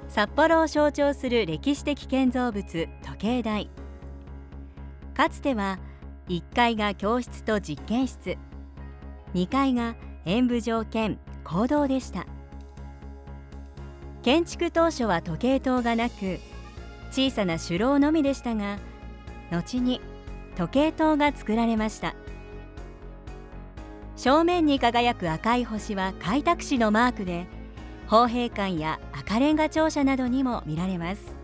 札幌を象徴する歴史的建造物、時計台。かつては1階が教室と実験室、2階が演舞場兼講堂でした。建築当初は時計塔がなく、小さな主楼のみでしたが、後に時計塔が作られました。正面に輝く赤い星は開拓使のマークで、豊平館や赤レンガ庁舎などにも見られます。